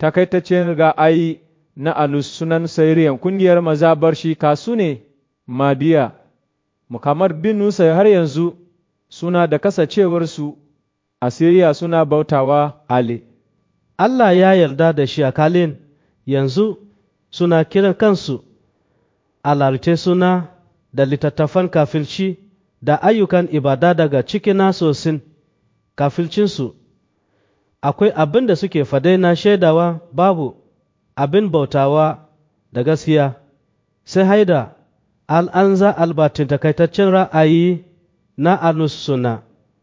takaitaccen ra'ayi na alusunan Siriyan kungiyar mazabar shi kasu ne Madiya, Muhammad bin Nusa har yanzu suna da kasancewarsu a Siriya suna bautawa Ali. Allah ya yarda da shi a kalin yanzu suna kiran kansu alarce suna da littattafan kafirci da ayyukan ibada daga cikin nasosin kafircinsu. Akwai abin da suke fadai na shaidawa babu abin bautawa da gaskiya sai haida al'anza albatin takaitaccen ra'ayi na ahlus sunna.